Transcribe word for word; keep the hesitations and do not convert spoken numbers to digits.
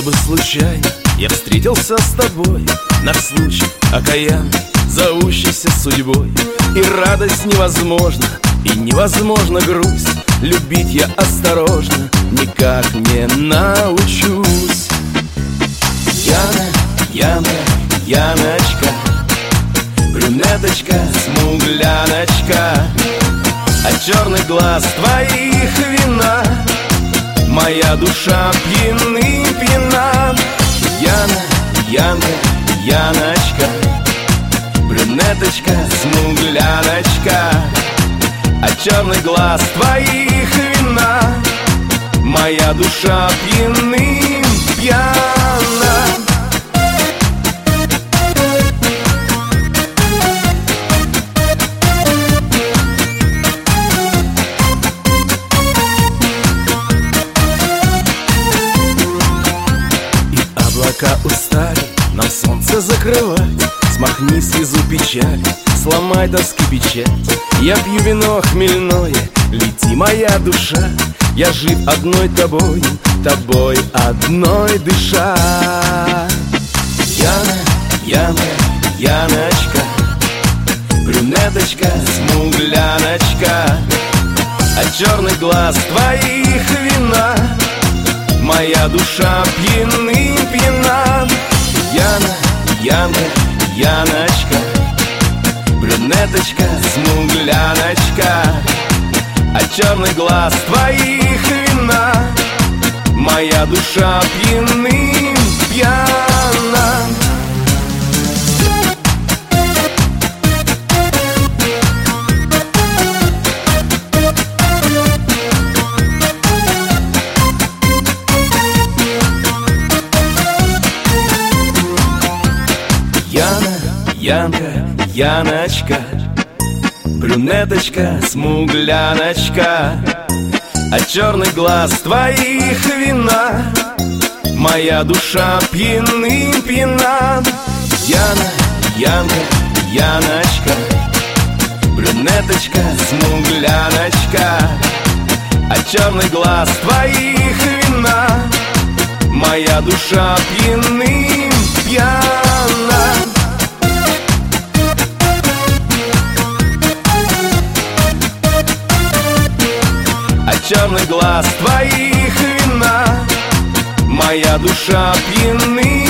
бы случайно я встретился с тобой, наш случай окаянный, зовущийся судьбой. И радость невозможна, и невозможна грусть. Любить я осторожно никак не научусь. Яна, Янка, Яночка, брюнеточка, смугляночка, от черных глаз твоих вина моя душа пьяны пьяна. Яна, Янка, Яночка, брюнеточка, смугляночка, от черных глаз твоих вина моя душа пьяны пьяна. Облака устали нам солнце закрывать. Смахни слезу печали, сломай тоски печать. Я пью вино хмельное, лети моя душа. Я жив одной тобою, тобой одной дыша. Яна, Янка, Яночка, брюнеточка, смугляночка, от черных глаз твоих вина моя душа пьяны пьяна. Яна, Янка, Яночка, брюнеточка, смугляночка, от черных глаз твоих вина моя душа пьяны пьяна. Яна, Янка, Яночка, брюнеточка, смугляночка, от черных глаз твоих вина моя душа пьяны пьяна. Яна, Янка, Яночка, брюнеточка, смугляночка, от черных глаз твоих вина моя душа пьяны пьяна. От черных глаз твоих вина моя душа пьяны